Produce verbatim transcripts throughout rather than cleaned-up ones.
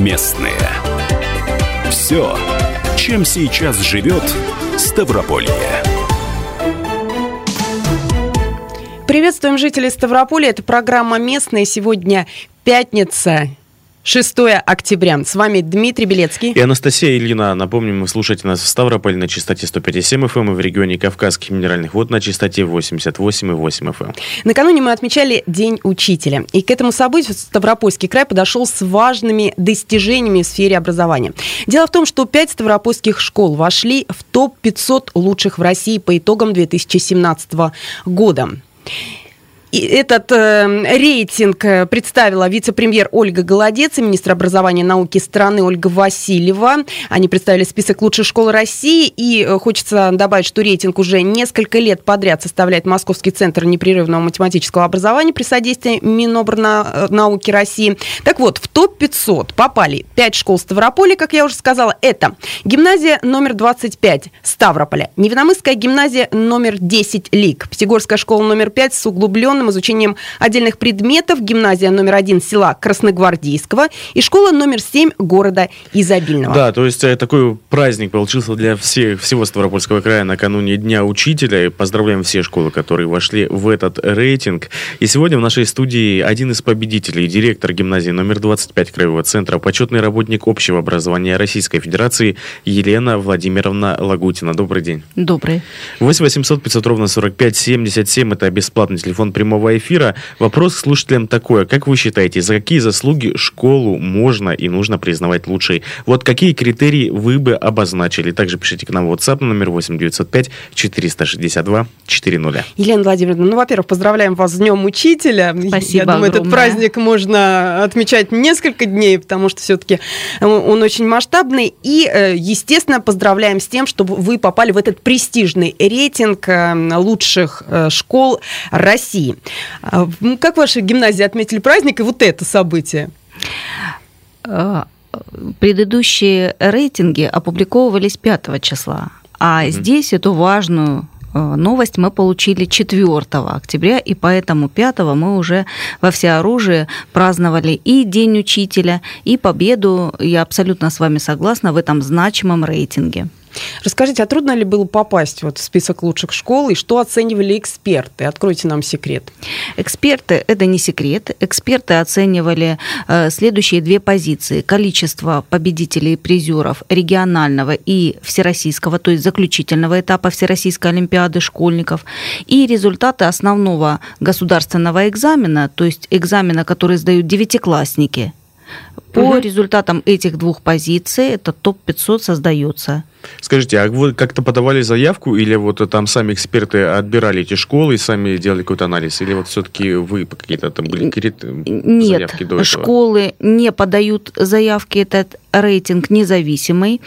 Местные. Все, чем сейчас живет Ставрополье. Приветствуем жителей Ставрополя. Это программа «Местная». Сегодня пятница, шестое октября. С вами Дмитрий Белецкий. И Анастасия Ильина. Напомним, вы слушаете нас в Ставрополе на частоте сто пять и семь эф эм и в регионе Кавказских минеральных вод на частоте восемьдесят восемь и восемь эф эм. Накануне мы отмечали День учителя. И к этому событию Ставропольский край подошел с важными достижениями в сфере образования. Дело в том, что пять ставропольских школ вошли в топ пятьсот лучших в России по итогам две тысячи семнадцатого года. И этот э, рейтинг представила вице-премьер Ольга Голодец и министр образования и науки страны Ольга Васильева. Они представили список лучших школ России. И э, хочется добавить, что рейтинг уже несколько лет подряд составляет Московский центр непрерывного математического образования при содействии Минобрнауки России. Так вот, в топ пятьсот попали пять школ Ставрополя, как я уже сказала. Это гимназия номер двадцать пять Ставрополя, Невиномысская гимназия номер десять ЛИК, Пятигорская школа номер пять с углубленным изучением отдельных предметов, гимназия номер один села Красногвардейского и школа номер семь города Изобильного. Да, то есть такой праздник получился для всех, всего Ставропольского края накануне Дня учителя. И поздравляем все школы, которые вошли в этот рейтинг. И сегодня в нашей студии один из победителей, директор гимназии номер двадцать пять Краевого центра, почетный работник общего образования Российской Федерации Елена Владимировна Лагутина. Добрый день. Добрый. восемь восемьсот пятьсот ровно сорок пять семьдесят семь. Это бесплатный телефон прямого эфира. Вопрос к слушателям такой: как вы считаете, за какие заслуги школу можно и нужно признавать лучшей? Вот какие критерии вы бы обозначили? Также пишите к нам в WhatsApp на номер восемь девятьсот пять четыреста шестьдесят два четыреста. Елена Владимировна, ну, во-первых, поздравляем вас с Днем Учителя. Спасибо. Я думаю, огромное. Этот праздник можно отмечать несколько дней, потому что все-таки он очень масштабный. И, естественно, поздравляем с тем, что вы попали в этот престижный рейтинг лучших школ России. Как ваши гимназии отметили праздник и вот это событие? Предыдущие рейтинги опубликовывались пятого числа, а mm-hmm. здесь эту важную новость мы получили четвёртого октября, и поэтому пятого мы уже во всеоружии праздновали и День учителя, и победу, я абсолютно с вами согласна, в этом значимом рейтинге. Расскажите, а трудно ли было попасть вот в список лучших школ, и что оценивали эксперты? Откройте нам секрет. Эксперты – это не секрет. Эксперты оценивали э, следующие две позиции. Количество победителей и призеров регионального и всероссийского, то есть заключительного этапа Всероссийской олимпиады школьников, и результаты основного государственного экзамена, то есть экзамена, который сдают девятиклассники. По угу. результатам этих двух позиций этот топ пятьсот создается. Скажите, а вы как-то подавали заявку, или вот там сами эксперты отбирали эти школы и сами делали какой-то анализ, или вот все-таки вы какие-то там были заявки до этого? Нет, школы не подают заявки, этот рейтинг независимый.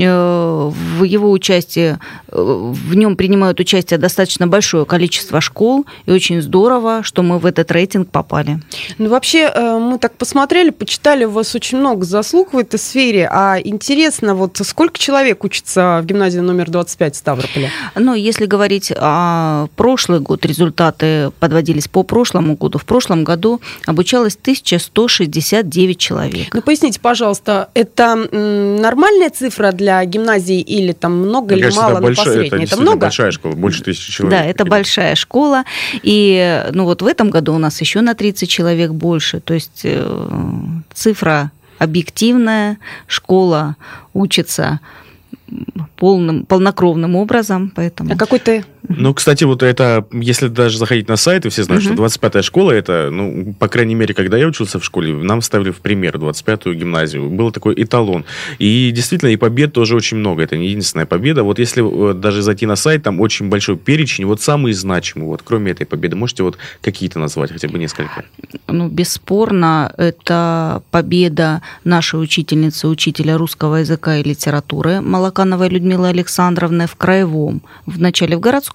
В его участии, в нем принимают участие достаточно большое количество школ, и очень здорово, что мы в этот рейтинг попали. Ну, вообще, мы так посмотрели, почитали, у вас очень много заслуг в этой сфере, а интересно, вот сколько человек учится в гимназии номер двадцать пять Ставрополя? Ну, если говорить о прошлый год, результаты подводились по прошлому году. В прошлом году обучалось тысяча сто шестьдесят девять человек. Ну, поясните, пожалуйста, это нормальная цифра для гимназии или там много или кажется, мало это на большая, посреднее? Это, это много? большая школа, больше тысячи человек. Да, это большая школа. И ну, вот в этом году у нас еще на тридцать человек больше. То есть э, цифра объективная, школа учится полным, полнокровным образом. Поэтому... А какой-то... Ну, кстати, вот это, если даже заходить на сайт, и все знают, uh-huh. что двадцать пятая школа, это, ну, по крайней мере, когда я учился в школе, нам ставили в пример двадцать пятую гимназию. Был такой эталон. И действительно, и побед тоже очень много. Это не единственная победа. Вот если даже зайти на сайт, там очень большой перечень, вот самые значимые, вот кроме этой победы, можете вот какие-то назвать, хотя бы несколько? Ну, бесспорно, это победа нашей учительницы, учителя русского языка и литературы Малакановой Людмилы Александровны в краевом, вначале в городском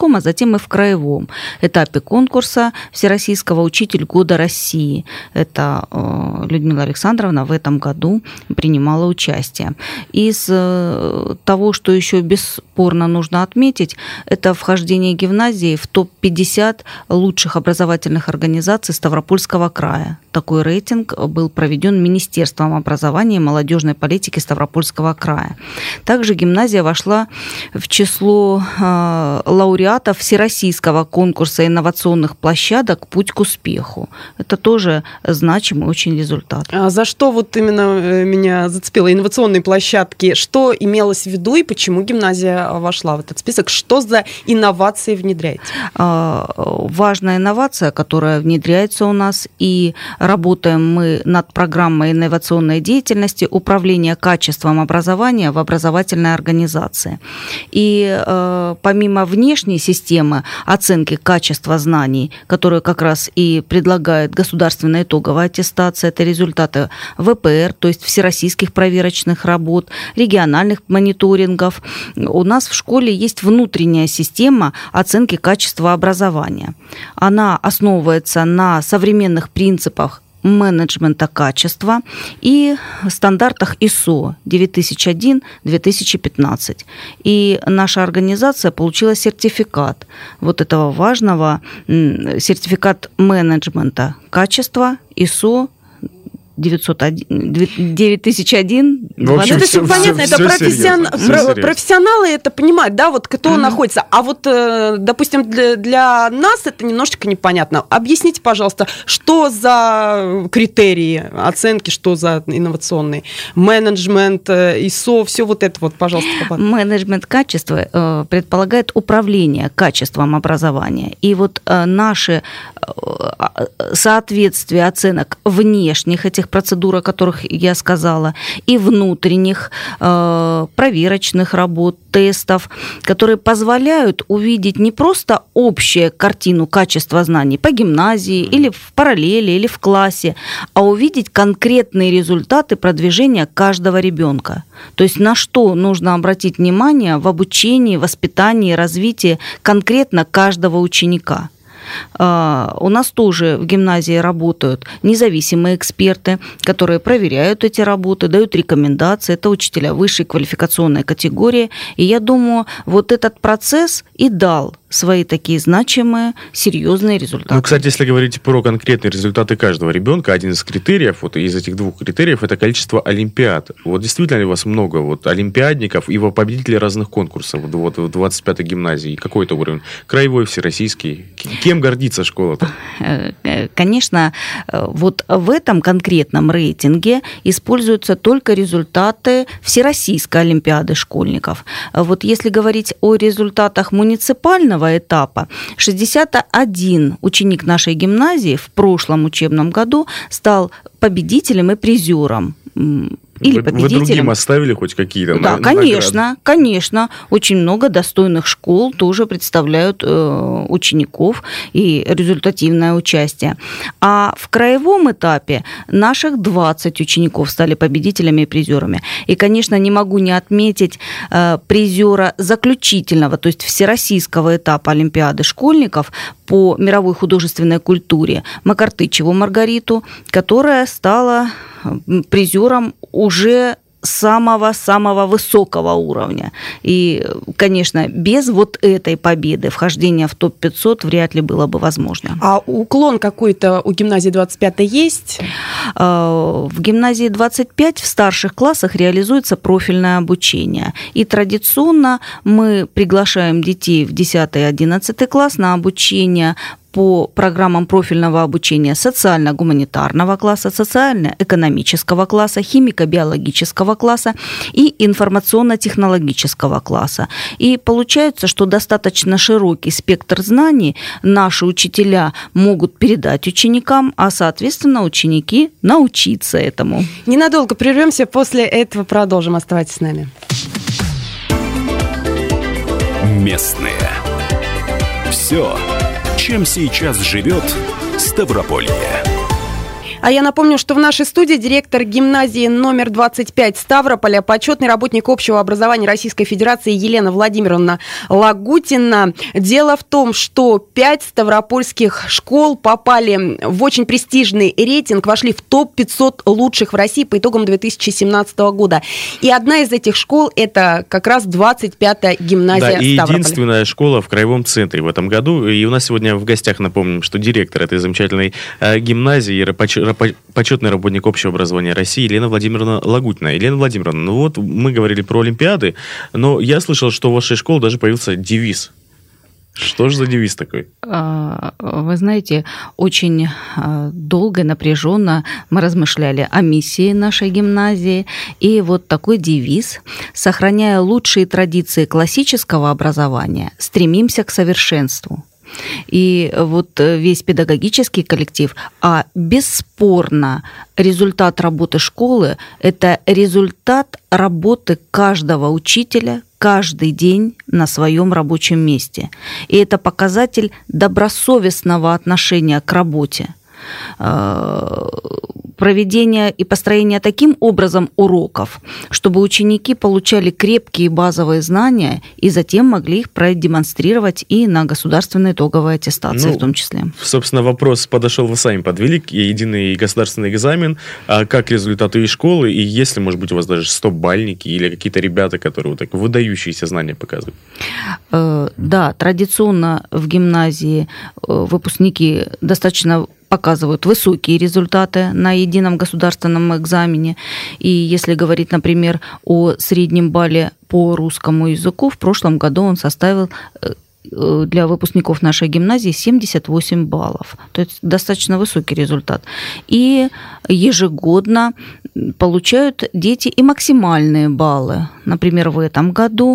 городском, а затем и в краевом этапе конкурса Всероссийского «Учитель года России». Это Людмила Александровна в этом году принимала участие. Из того, что еще бесспорно нужно отметить, это вхождение гимназии в топ пятьдесят лучших образовательных организаций Ставропольского края. Такой рейтинг был проведен Министерством образования и молодежной политики Ставропольского края. Также гимназия вошла в число э, лауреатов Всероссийского конкурса инновационных площадок «Путь к успеху». Это тоже значимый очень результат. А за что вот именно меня зацепило? Инновационные площадки. Что имелось в виду и почему гимназия вошла в этот список? Что за инновации внедряете? Э, важная инновация, которая внедряется у нас, и работаем мы над программой инновационной деятельности управления качеством образования в образовательной организации. И э, помимо внешней системы оценки качества знаний, которую как раз и предлагает государственная итоговая аттестация, это результаты вэ пэ эр, то есть всероссийских проверочных работ, региональных мониторингов, у нас в школе есть внутренняя система оценки качества образования. Она основывается на современных принципах менеджмента качества и стандартах ай эс о девять тысяч один — две тысячи пятнадцать. И наша организация получила сертификат вот этого важного, сертификат менеджмента качества ай эс о девять тысяч один. В общем, это все, все понятно, все, это все профессион... серьезно, Про... профессионалы это понимают, да, вот кто mm-hmm. находится. А вот, допустим, для, для нас это немножечко непонятно. Объясните, пожалуйста, что за критерии оценки, что за инновационный менеджмент, ай эс о, все вот это вот, пожалуйста. Менеджмент качества предполагает управление качеством образования. И вот наше соответствие оценок внешних этих процедур, о которых я сказала, и внутренних э, проверочных работ, тестов, которые позволяют увидеть не просто общую картину качества знаний по гимназии или в параллели, или в классе, а увидеть конкретные результаты продвижения каждого ребенка. То есть на что нужно обратить внимание в обучении, воспитании, развитии конкретно каждого ученика. У нас тоже в гимназии работают независимые эксперты, которые проверяют эти работы, дают рекомендации. Это учителя высшей квалификационной категории. И я думаю, вот этот процесс и дал свои такие значимые, серьезные результаты. Ну, кстати, если говорить про конкретные результаты каждого ребенка, один из критериев, вот из этих двух критериев, это количество олимпиад. Вот действительно ли у вас много вот олимпиадников и победителей разных конкурсов вот, в двадцать пятой гимназии? Какой это уровень? Краевой, всероссийский? Кем гордится школа-то? Конечно, вот в этом конкретном рейтинге используются только результаты Всероссийской олимпиады школьников. Вот если говорить о результатах муниципального этапа, шестьдесят один ученик нашей гимназии в прошлом учебном году стал победителем и призером. Или вы, победителем. Вы другим оставили хоть какие-то Да, на, конечно, награды? конечно. Очень много достойных школ тоже представляют э, учеников и результативное участие. А в краевом этапе наших двадцать учеников стали победителями и призерами. И, конечно, не могу не отметить э, призера заключительного, то есть всероссийского этапа Олимпиады школьников по мировой художественной культуре Макартычеву Маргариту, которая стала призером уже самого-самого высокого уровня. И, конечно, без вот этой победы вхождение в топ пятьсот вряд ли было бы возможно. А уклон какой-то у гимназии двадцать пятой есть? В гимназии двадцать пять в старших классах реализуется профильное обучение. И традиционно мы приглашаем детей в десятый-одиннадцатый класс на обучение по программам профильного обучения социально-гуманитарного класса, социально-экономического класса, химико-биологического класса и информационно-технологического класса. И получается, что достаточно широкий спектр знаний наши учителя могут передать ученикам, а, соответственно, ученики научиться этому. Ненадолго прервемся, после этого продолжим. Оставайтесь с нами. Местные. Все, чем сейчас живет Ставрополье. А я напомню, что в нашей студии директор гимназии номер двадцать пять Ставрополя, почетный работник общего образования Российской Федерации Елена Владимировна Лагутина. Дело в том, что пять ставропольских школ попали в очень престижный рейтинг, вошли в топ пятьсот лучших в России по итогам две тысячи семнадцатого года. И одна из этих школ – это как раз двадцать пятая гимназия да, и Ставрополя. единственная школа в краевом центре в этом году. И у нас сегодня в гостях, напомним, что директор этой замечательной э, гимназии, почетный работник общего образования России Елена Владимировна Лагутина. Елена Владимировна, ну вот мы говорили про Олимпиады, но я слышал, что у вашей школы даже появился девиз. Что же за девиз такой? Вы знаете, очень долго и напряженно мы размышляли о миссии нашей гимназии. И вот такой девиз: «Сохраняя лучшие традиции классического образования, стремимся к совершенству». И вот весь педагогический коллектив, а бесспорно результат работы школы – это результат работы каждого учителя каждый день на своем рабочем месте. И это показатель добросовестного отношения к работе. Проведение и построение таким образом уроков, чтобы ученики получали крепкие базовые знания и затем могли их продемонстрировать и на государственной итоговой аттестации, ну, в том числе. Собственно, вопрос подошел, вы сами подвели, единый государственный экзамен, а как результаты из школы, и если, может быть, у вас даже сто-бальники или какие-то ребята, которые вот так выдающиеся знания показывают? Да, традиционно в гимназии выпускники достаточно показывают высокие результаты на едином государственном экзамене. И если говорить, например, о среднем балле по русскому языку, в прошлом году он составил для выпускников нашей гимназии семьдесят восемь баллов. То есть достаточно высокий результат. И ежегодно получают дети и максимальные баллы. Например, в этом году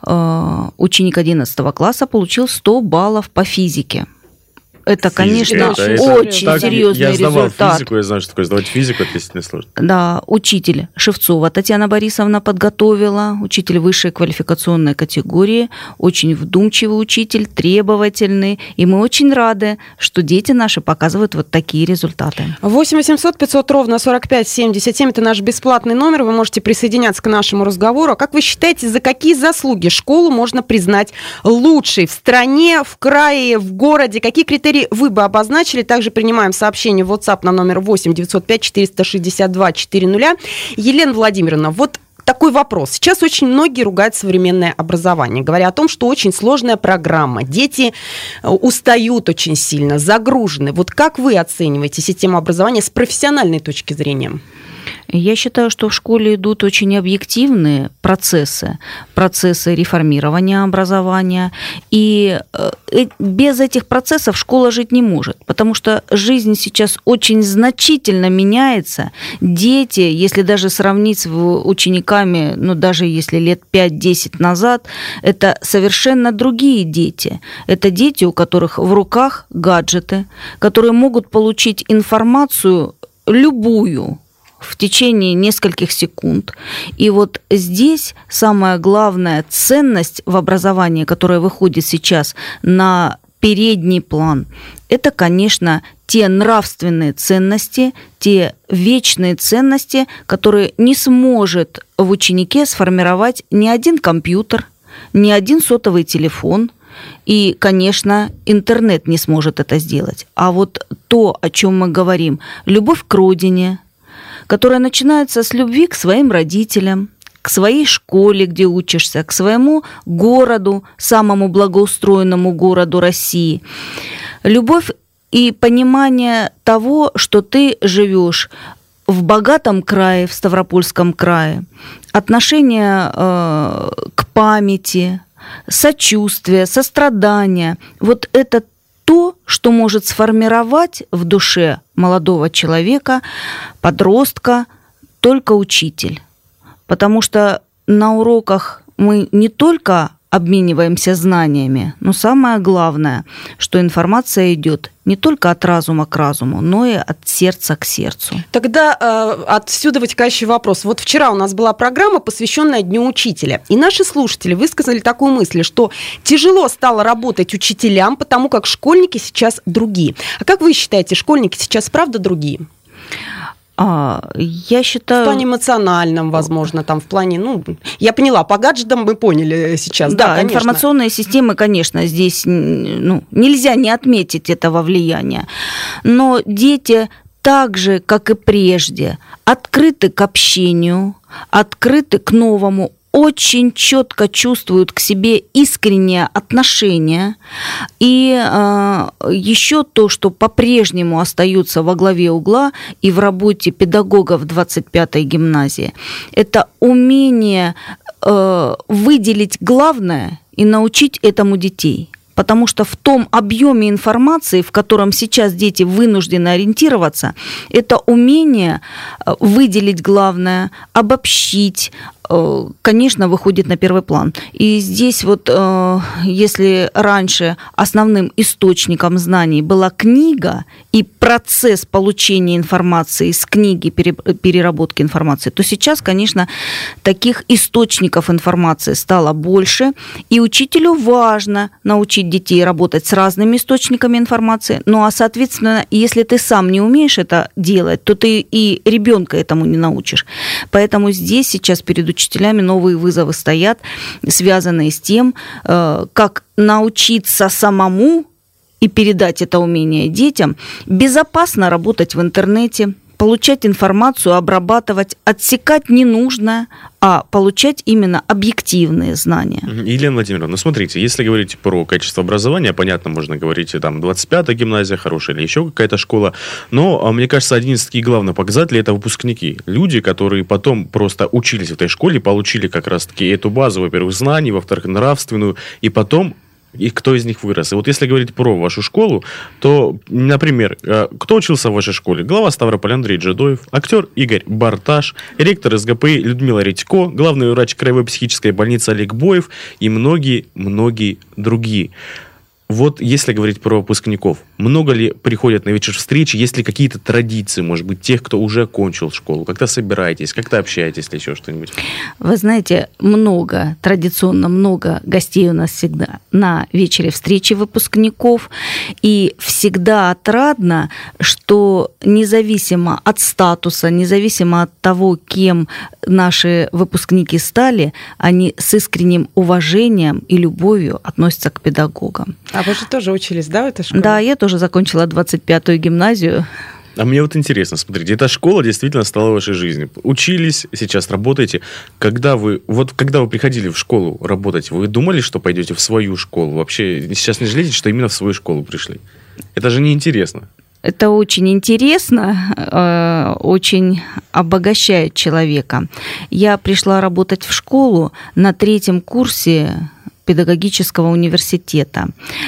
ученик одиннадцатого класса получил сто баллов по физике. Это, конечно, это, это, очень это, серьезный результат. Я сдавал результат. физику, я знаю, что такое сдавать физику, это действительно сложно. Да, учитель Шевцова Татьяна Борисовна подготовила, учитель высшей квалификационной категории, очень вдумчивый учитель, требовательный, и мы очень рады, что дети наши показывают вот такие результаты. восемь восемьсот пятьсот ровно сорок пять семьдесят семь, это наш бесплатный номер, вы можете присоединяться к нашему разговору. А как вы считаете, за какие заслуги школу можно признать лучшей в стране, в крае, в городе? Какие критерии вы бы обозначили? Также принимаем сообщение в WhatsApp на номер восемь девятьсот пять четыреста шестьдесят два четыреста. Елена Владимировна, вот такой вопрос. Сейчас очень многие ругают современное образование, говоря о том, что очень сложная программа. Дети устают очень сильно, загружены. Вот как вы оцениваете систему образования с профессиональной точки зрения? Я считаю, что в школе идут очень объективные процессы, процессы реформирования образования, и без этих процессов школа жить не может, потому что жизнь сейчас очень значительно меняется. Дети, если даже сравнить с учениками, ну даже если лет пять-десять назад, это совершенно другие дети. Это дети, у которых в руках гаджеты, которые могут получить информацию любую, в течение нескольких секунд. И вот здесь самая главная ценность в образовании, которая выходит сейчас на передний план, это, конечно, те нравственные ценности, те вечные ценности, которые не сможет в ученике сформировать ни один компьютер, ни один сотовый телефон. И, конечно, интернет не сможет это сделать. А вот то, о чем мы говорим, любовь к родине, которая начинается с любви к своим родителям, к своей школе, где учишься, к своему городу, самому благоустроенному городу России. Любовь и понимание того, что ты живешь в богатом крае, в Ставропольском крае, отношение э, к памяти, сочувствие, сострадание. Вот это то, что может сформировать в душе молодого человека, подростка, только учитель. Потому что на уроках мы не только обмениваемся знаниями, но самое главное, что информация идет не только от разума к разуму, но и от сердца к сердцу. Тогда э, отсюда вытекающий вопрос. Вот вчера у нас была программа, посвященная Дню учителя. И наши слушатели высказали такую мысль, что тяжело стало работать учителям, потому как школьники сейчас другие. А как вы считаете, школьники сейчас правда другие? А, я считаю... В плане эмоциональном, возможно, там в плане, ну, я поняла, по гаджетам мы поняли сейчас. Да, да, информационные системы, конечно, здесь ну, нельзя не отметить этого влияния. Но дети так же, как и прежде, открыты к общению, открыты к новому, очень четко чувствуют к себе искреннее отношение. И э, еще то, что по-прежнему остаются во главе угла и в работе педагогов двадцать пятой гимназии, это умение э, выделить главное и научить этому детей. Потому что в том объеме информации, в котором сейчас дети вынуждены ориентироваться, это умение выделить главное, обобщить, конечно, выходит на первый план. И здесь вот, если раньше основным источником знаний была книга и процесс получения информации из книги, переработки информации, то сейчас, конечно, таких источников информации стало больше, и учителю важно научить детей работать с разными источниками информации. Ну а, соответственно, если ты сам не умеешь это делать, то ты и ребенка этому не научишь. Поэтому здесь сейчас перед учителями новые вызовы стоят, связанные с тем, как научиться самому и передать это умение детям, безопасно работать в интернете, получать информацию, обрабатывать, отсекать ненужное, а получать именно объективные знания. Елена Владимировна, ну смотрите, если говорить про качество образования, понятно, можно говорить, там, двадцать пятая гимназия хорошая или еще какая-то школа, но, мне кажется, один из таких главных показателей – это выпускники. Люди, которые потом просто учились в этой школе, получили как раз-таки эту базу, во-первых, знаний, во-вторых, нравственную, и потом и кто из них вырос. И вот если говорить про вашу школу, то, например, кто учился в вашей школе? Глава Ставрополя Андрей Джедоев, актер Игорь Барташ, ректор СГПИ Людмила Редько, главный врач краевой психической больницы Олег Боев и многие-многие другие. Вот если говорить про выпускников, много ли приходят на вечер встречи, есть ли какие-то традиции, может быть, тех, кто уже окончил школу? Как-то собираетесь, как-то общаетесь или еще что-нибудь? Вы знаете, много, традиционно много гостей у нас всегда на вечере встречи выпускников. И всегда отрадно, что независимо от статуса, независимо от того, кем наши выпускники стали, они с искренним уважением и любовью относятся к педагогам. А вы же тоже учились, да, в этой школе? Да, я тоже закончила двадцать пятую гимназию. А мне вот интересно, смотрите, эта школа действительно стала вашей жизнью. Учились, сейчас работаете. Когда вы, вот когда вы приходили в школу работать, вы думали, что пойдете в свою школу? Вообще сейчас не жалеете, что именно в свою школу пришли? Это же неинтересно. Это очень интересно, очень обогащает человека. Я пришла работать в школу на третьем курсе педагогического университета.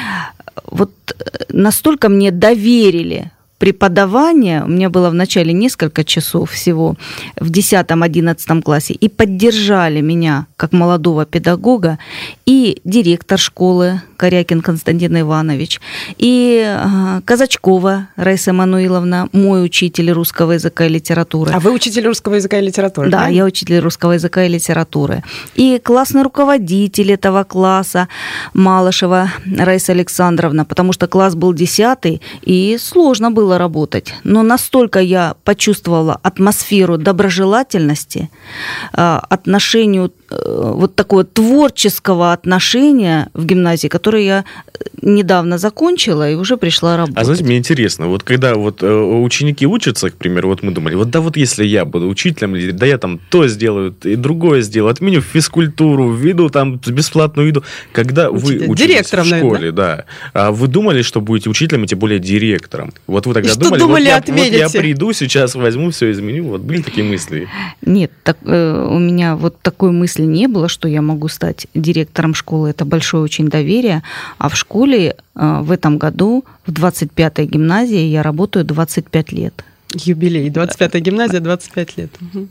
Вот настолько мне доверили преподавание, у меня было вначале несколько часов всего, в десятом-одиннадцатом классе, и поддержали меня как молодого педагога и директор школы Корякин Константин Иванович, и Казачкова Раиса Мануиловна, мой учитель русского языка и литературы. А вы учитель русского языка и литературы? Да, да? я учитель русского языка и литературы. И классный руководитель этого класса Малышева Раиса Александровна, потому что класс был десятый, и сложно было работать. Но настолько я почувствовала атмосферу доброжелательности, отношению, вот такого творческого отношения в гимназии, которое я недавно закончила и уже пришла работать. А знаете, мне интересно, вот когда вот ученики учатся, к примеру, вот мы думали, вот да вот если я буду учителем, да я там то сделаю, и другое сделаю, отменю физкультуру, введу там бесплатную еду. Когда Учитель, вы учились директором, в школе, наверное, да, а вы думали, что будете учителем, и тем более директором? Вот вы тогда что думали, думали, вот, я, вот я приду, сейчас возьму, все изменю. Вот были такие мысли? Нет, так, э, у меня вот такой мысли не было, что я могу стать директором школы. Это большое очень доверие. А в школе э, в этом году, в двадцать пятой гимназии, я работаю двадцать пять лет. Юбилей. двадцать пятая гимназия, двадцать пять лет. Угу.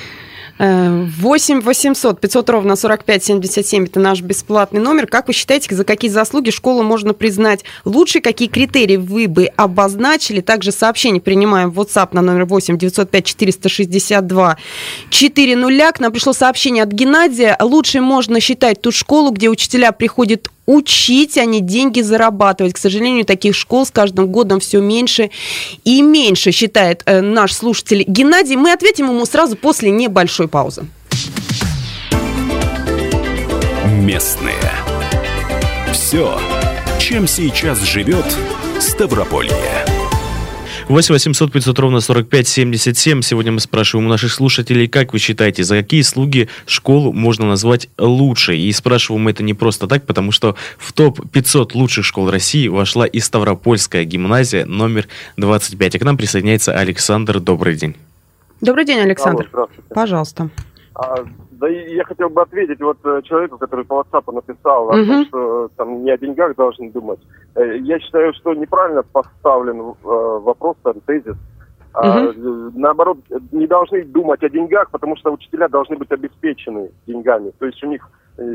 восемь восемьсот пятьсот ровно сорок пять семьдесят семь это наш бесплатный номер. Как вы считаете, за какие заслуги школу можно признать лучшей? Какие критерии вы бы обозначили? Также сообщение принимаем в WhatsApp на номер восемь девятьсот пять четыреста шестьдесят два четыреста. К нам пришло сообщение от Геннадия. Лучшей можно считать ту школу, где учителя приходят учить, а не деньги зарабатывать. К сожалению, таких школ с каждым годом все меньше и меньше, считает э, наш слушатель Геннадий. Мы ответим ему сразу после небольшой паузы. Местные. Все, чем сейчас живет Ставрополье. восемь восемьсот пятьсот ровно сорок пять семьдесят семь. Сегодня мы спрашиваем у наших слушателей, как вы считаете, за какие слуги школу можно назвать лучшей? И спрашиваем мы это не просто так, потому что в топ пятьсот лучших школ России вошла и Ставропольская гимназия номер двадцать пять. А к нам присоединяется Александр. Добрый день. Добрый день, Александр. Алло, здравствуйте. Пожалуйста. А, да и я хотел бы ответить вот человеку, который по WhatsApp написал, Угу. о том, что там не о деньгах должны думать. Я считаю, что неправильно поставлен вопрос, там, тезис. А, наоборот, не должны думать о деньгах, потому что учителя должны быть обеспечены деньгами. То есть у них,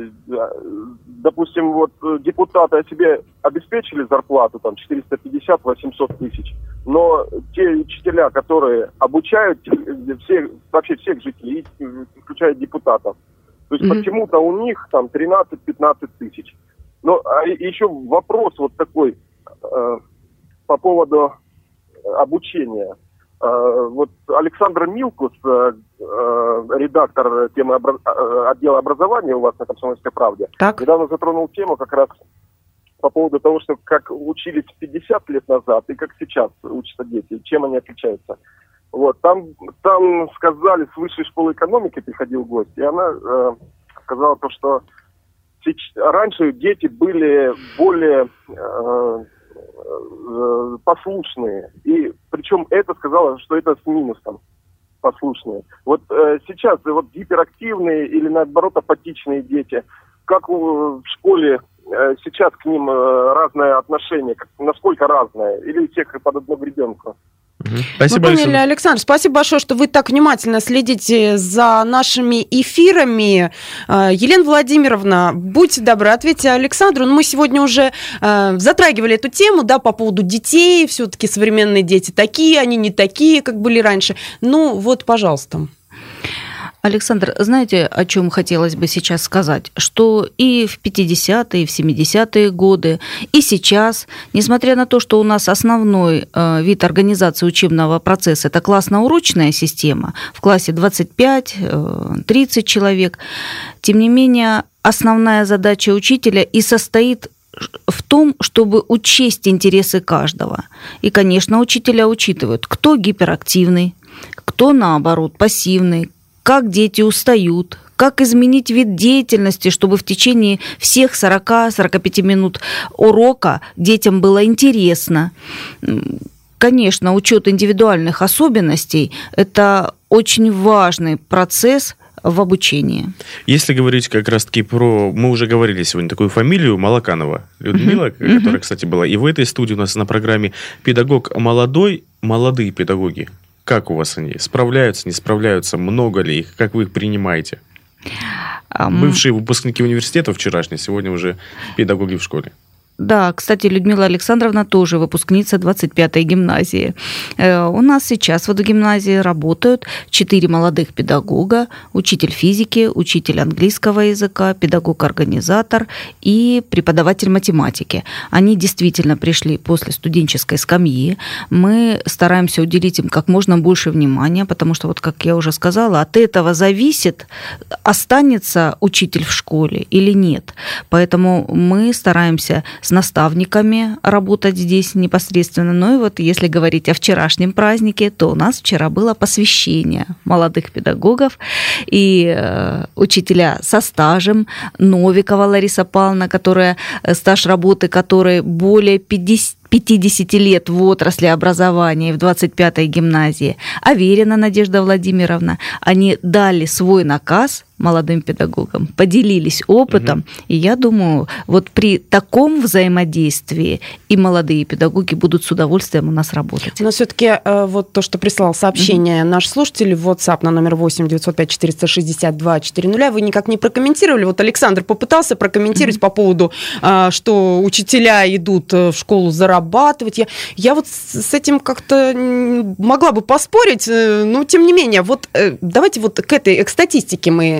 допустим, вот депутаты о себе обеспечили зарплату там четыреста пятьдесят - восемьсот тысяч, но те учителя, которые обучают всех, вообще всех жителей, включая депутатов, то есть mm-hmm. почему-то у них там тринадцать-пятнадцать тысяч. Но а еще вопрос вот такой э, по поводу обучения. Э, вот Александр Милкус, э, э, редактор темы обра- э, отдела образования у вас на «Комсомольской правде», Так. недавно затронул тему как раз по поводу того, что как учились пятьдесят лет назад и как сейчас учатся дети, чем они отличаются. Вот, там, там сказали, с высшей школы экономики приходил гость, и она э, сказала то, что раньше дети были более э, э, послушные, и причем это сказала, что это с минусом послушные. Вот э, сейчас вот гиперактивные или наоборот апатичные дети, как у, в школе э, сейчас к ним э, разное отношение, как, насколько разное, или у всех под одну гребенку? Спасибо, Мы поняли, Александр. Александр. Спасибо большое, что вы так внимательно следите за нашими эфирами. Елена Владимировна, будьте добры, ответьте Александру. Мы сегодня уже затрагивали эту тему, да, по поводу детей. Все-таки современные дети такие, они не такие, как были раньше. Ну, вот, пожалуйста. Александр, знаете, о чем хотелось бы сейчас сказать? Что и в пятидесятые, и в семидесятые годы, и сейчас, несмотря на то, что у нас основной вид организации учебного процесса – это классно-урочная система, в классе двадцать пять - тридцать человек, тем не менее, основная задача учителя и состоит в том, чтобы учесть интересы каждого. И, конечно, учителя учитывают, кто гиперактивный, кто, наоборот, пассивный, как дети устают, как изменить вид деятельности, чтобы в течение всех сорок-сорок пять минут урока детям было интересно. Конечно, учет индивидуальных особенностей – это очень важный процесс в обучении. Если говорить как раз-таки про... Мы уже говорили сегодня такую фамилию Молоканова Людмила, uh-huh. которая, кстати, была и в этой студии у нас на программе «Педагог молодой», молодые педагоги. Как у вас они? Справляются, не справляются? Много ли их? Как вы их принимаете? Um... Бывшие выпускники университета вчерашние, сегодня уже педагоги в школе. Да, кстати, Людмила Александровна тоже выпускница двадцать пятой гимназии. У нас сейчас в этой гимназии работают четыре молодых педагога, учитель физики, учитель английского языка, педагог-организатор и преподаватель математики. Они действительно пришли после студенческой скамьи. Мы стараемся уделить им как можно больше внимания, потому что, вот как я уже сказала, от этого зависит, останется учитель в школе или нет. Поэтому мы стараемся с наставниками работать здесь непосредственно. Ну и вот если говорить о вчерашнем празднике, то у нас вчера было посвящение молодых педагогов и э, учителя со стажем, Новикова Лариса Павловна, которая, стаж работы которой более пятьдесят лет в отрасли образования и в двадцать пятой гимназии, Аверина Надежда Владимировна, они дали свой наказ молодым педагогам, поделились опытом, угу. и я думаю, вот при таком взаимодействии и молодые педагоги будут с удовольствием у нас работать. Но все-таки вот то, что прислал сообщение угу. наш слушатель в WhatsApp на номер восемь девятьсот пять четыреста шестьдесят два четыреста, вы никак не прокомментировали. Вот Александр попытался прокомментировать угу. по поводу, что учителя идут в школу зарабатывать. Я, я вот с этим как-то могла бы поспорить, но тем не менее, вот давайте вот к этой к статистике мы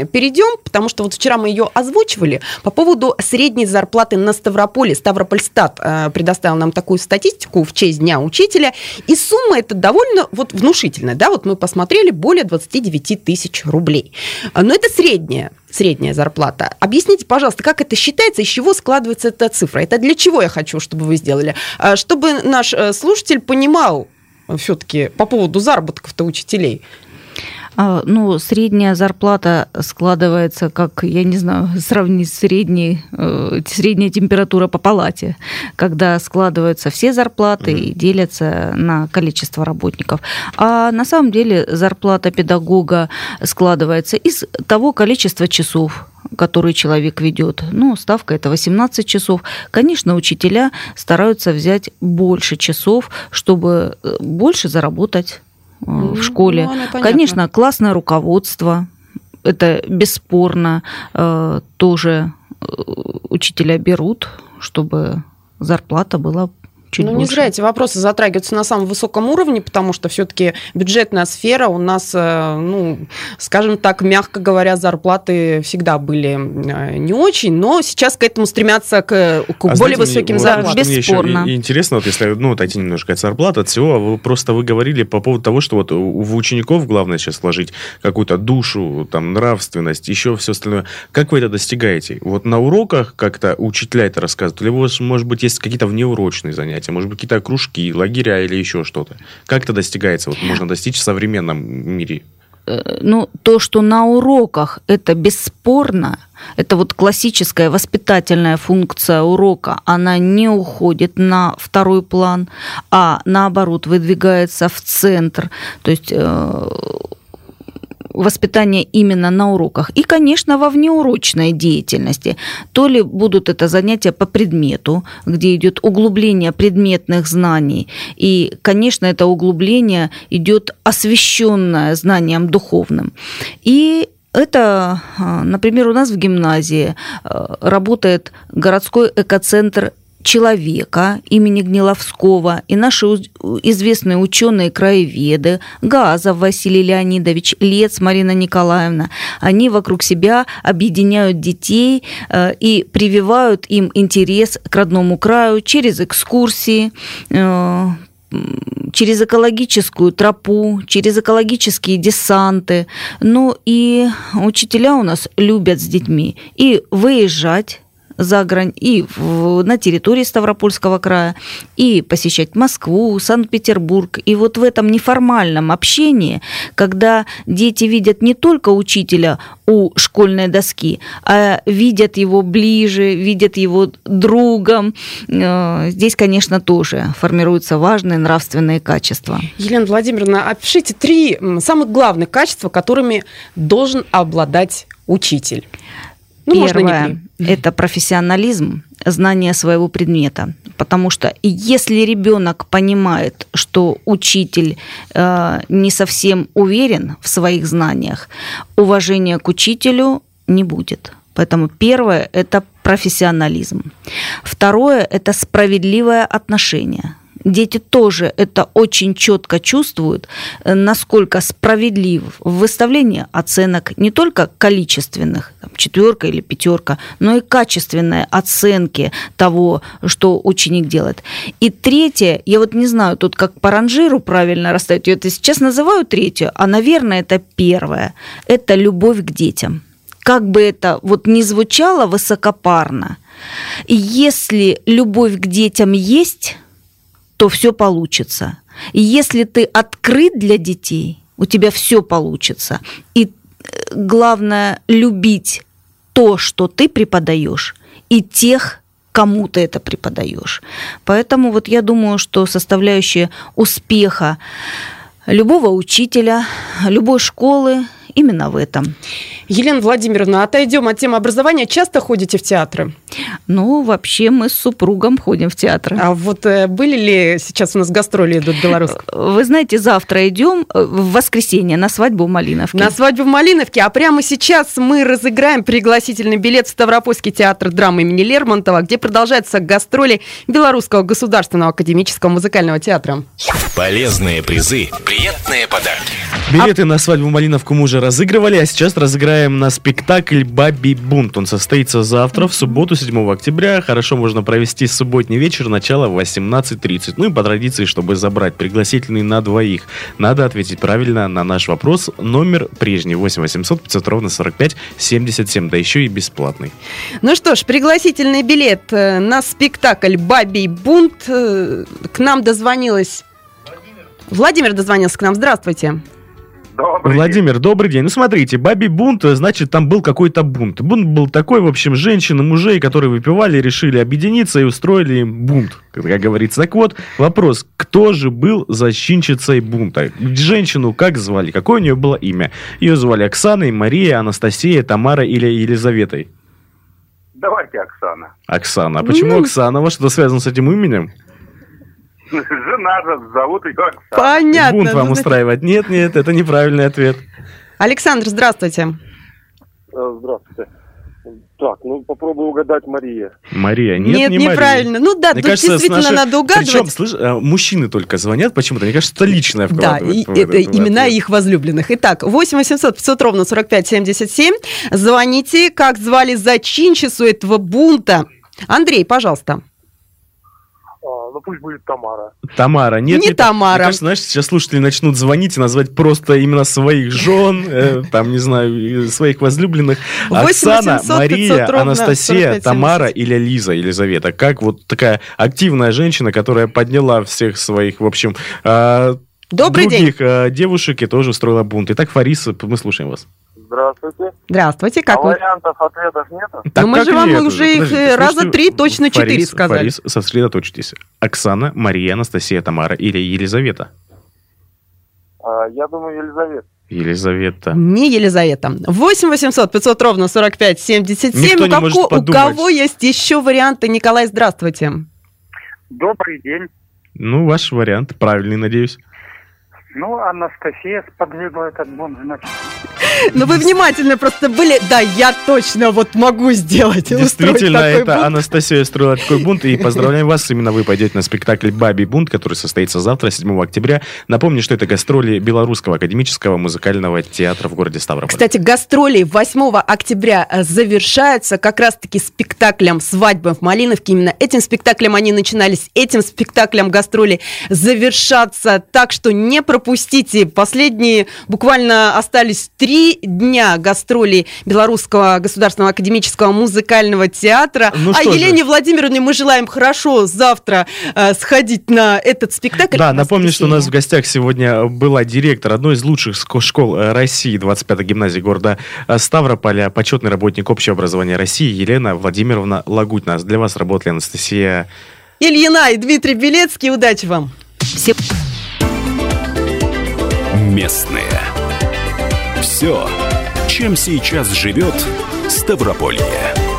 мы перейдем, потому что вот вчера мы ее озвучивали по поводу средней зарплаты на Ставрополе. Ставропольстат э, предоставил нам такую статистику в честь Дня учителя, и сумма эта довольно вот внушительная, да, вот мы посмотрели, более двадцать девять тысяч рублей. Но это средняя. Средняя зарплата. Объясните, пожалуйста, как это считается, из чего складывается эта цифра? Это для чего я хочу, чтобы вы сделали? Чтобы наш слушатель понимал все-таки по поводу заработков-то учителей. Ну, средняя зарплата складывается, как, я не знаю, сравнить с средней, э, средняя температура по палате, когда складываются все зарплаты mm-hmm. и делятся на количество работников. А на самом деле зарплата педагога складывается из того количества часов, который человек ведет. Ну, ставка это восемнадцать часов. Конечно, учителя стараются взять больше часов, чтобы больше заработать в школе. Ну, конечно, классное руководство, это бесспорно, тоже учителя берут, чтобы зарплата была чуть ну, больше. Не зря эти вопросы затрагиваются на самом высоком уровне, потому что все-таки бюджетная сфера у нас, ну, скажем так, мягко говоря, зарплаты всегда были не очень, но сейчас к этому стремятся к, к а более знаете, высоким мне, зарплатам. Вот, бесспорно. Мне интересно, вот если ну, отойти немножко от зарплаты, от всего, вы просто вы говорили по поводу того, что вот в учеников главное сейчас вложить какую-то душу, там, нравственность, еще все остальное. Как вы это достигаете? Вот на уроках как-то учителя это рассказывают? Или у вас, может быть, есть какие-то внеурочные занятия? Может быть, какие-то кружки, лагеря или еще что-то. Как это достигается? Вот можно достичь в современном мире? Ну, то, что на уроках, это бесспорно, это вот классическая воспитательная функция урока, она не уходит на второй план, а наоборот выдвигается в центр. То есть воспитание именно на уроках. И, конечно, во внеурочной деятельности. То ли будут это занятия по предмету, где идет углубление предметных знаний. И, конечно, это углубление идет освященное знанием духовным. И это, например, у нас в гимназии работает городской экоцентр человека имени Гниловского и наши известные ученые-краеведы Газов Василий Леонидович, Лец Марина Николаевна, они вокруг себя объединяют детей и прививают им интерес к родному краю через экскурсии, через экологическую тропу, через экологические десанты. Ну и учителя у нас любят с детьми и выезжать за грань, и в, на территории Ставропольского края, и посещать Москву, Санкт-Петербург. И вот в этом неформальном общении, когда дети видят не только учителя у школьной доски, а видят его ближе, видят его другом, здесь, конечно, тоже формируются важные нравственные качества. Елена Владимировна, опишите три самых главных качества, которыми должен обладать учитель. Ну, первое – это профессионализм, знание своего предмета. Потому что если ребенок понимает, что учитель э, не совсем уверен в своих знаниях, уважения к учителю не будет. Поэтому первое – это профессионализм. Второе – это справедливое отношение. Дети тоже это очень четко чувствуют, насколько справедлив в выставлении оценок не только количественных, там, четверка или пятерка, но и качественные оценки того, что ученик делает. И третье, я вот не знаю, тут как по ранжиру правильно расставить, я это сейчас называю третью, а, наверное, это первое. Это любовь к детям. Как бы это вот ни звучало высокопарно, если любовь к детям есть, то все получится. И если ты открыт для детей, у тебя все получится. И главное любить то, что ты преподаешь, и тех, кому ты это преподаешь. Поэтому вот я думаю, что составляющая успеха любого учителя, любой школы именно в этом. Елена Владимировна, отойдем от темы образования. Часто ходите в театры? Ну, вообще мы с супругом ходим в театр. А вот были ли сейчас у нас гастроли идут белорусские? Вы знаете, завтра идем в воскресенье на свадьбу в Малиновке. На свадьбу в Малиновке. А прямо сейчас мы разыграем пригласительный билет в Ставропольский театр драмы имени Лермонтова, где продолжаются гастроли Белорусского государственного академического музыкального театра. Полезные призы, приятные подарки. Билеты на свадьбу Малиновку мы уже разыгрывали, а сейчас разыграем на спектакль «Бабий бунт». Он состоится завтра, в субботу, седьмого октября. Хорошо можно провести субботний вечер, начало в восемнадцать тридцать. Ну и по традиции, чтобы забрать пригласительный на двоих, надо ответить правильно на наш вопрос. Номер прежний восемь восемьсот пятьсот ровно сорок пять семьдесят семь, да еще и бесплатный. Ну что ж, пригласительный билет на спектакль «Бабий бунт». К нам дозвонилась... Владимир дозвонился к нам. Здравствуйте. Добрый Владимир, день. Добрый день. Ну, смотрите, «Бабий бунт», значит, там был какой-то бунт. Бунт был такой, в общем, женщины, мужей, которые выпивали, решили объединиться и устроили бунт, как говорится. Так вот, вопрос, кто же был зачинщицей бунта? Женщину как звали? Какое у нее было имя? Ее звали Оксаной, Мария, Анастасия, Тамара или Елизаветой? Давайте Оксана. Оксана. А почему Оксана? Во что связано с этим именем? Жена же, зовут ее Оксана. Понятно. Бунт вам устраивать? Нет, нет, это неправильный ответ. Александр, здравствуйте. Здравствуйте. Так, ну попробую угадать Мария. Мария. Нет, Нет, не неправильно. Мария. Ну да, Мне тут кажется, действительно наши... надо угадывать. Причем, слышь, мужчины только звонят почему-то. Мне кажется, это личное Да, вкладывают. и в это этот имена ответ. их возлюбленных. Итак, восемь восемьсот пятьсот ровно сорок пять семьдесят семь. Звоните, как звали зачинщицу этого бунта. Андрей, пожалуйста. А, ну пусть будет Тамара. Тамара. Нет, Не Тамара. Мне кажется, знаешь, сейчас слушатели начнут звонить и назвать просто именно своих жен, э, там, не знаю, своих возлюбленных. Оксана, Мария, Анастасия, Тамара или Лиза, Елизавета. Как вот такая активная женщина, которая подняла всех своих, в общем, э, Добрый других э, девушек и тоже устроила бунт. Итак, Фарис, мы слушаем вас. Здравствуйте. Здравствуйте, как а вы? вариантов ответов нету? Так Ну, мы как же вам нет уже их, Подождите, раза слушайте, три, точно четыре Фарис, сказали. Фарис, сосредоточьтесь. Оксана, Мария, Анастасия, Тамара или Елизавета? А, я думаю, Елизавета. Елизавета. Не Елизавета. восемь восемьсот пятьсот ровно сорок пять семьдесят семь. Никто У, не како- может у подумать. кого есть еще варианты? Николай, здравствуйте. Добрый день. Ну, ваш вариант правильный, надеюсь. Ну, Анастасия сподвигла этот бунт, значит. Ну, вы внимательно просто были. Да, я точно вот могу сделать. устроить Действительно, такой это бунт. Анастасия строила такой бунт. И поздравляем вас, именно вы пойдете на спектакль «Бабий бунт», который состоится завтра, седьмого октября. Напомню, что это гастроли Белорусского академического музыкального театра в городе Ставрополь. Кстати, гастроли восьмого октября завершаются как раз-таки спектаклем «Свадьба в Малиновке». Именно этим спектаклем они начинались, этим спектаклем гастроли завершатся. Так что не пропустите. Последние буквально остались три дня гастролей Белорусского государственного академического музыкального театра. Ну а что же. Елене Владимировне мы желаем хорошо завтра э, сходить на этот спектакль. Да, в напомню, что у нас в воскресенье. гостях сегодня была директор одной из лучших ско- школ э, России, двадцать пятой гимназии города э, Ставрополя, почетный работник общего образования России Елена Владимировна Лагутина. Для вас работали Анастасия Ильина и Дмитрий Белецкий. Удачи вам! Все Местные. Все, чем сейчас живет Ставрополье.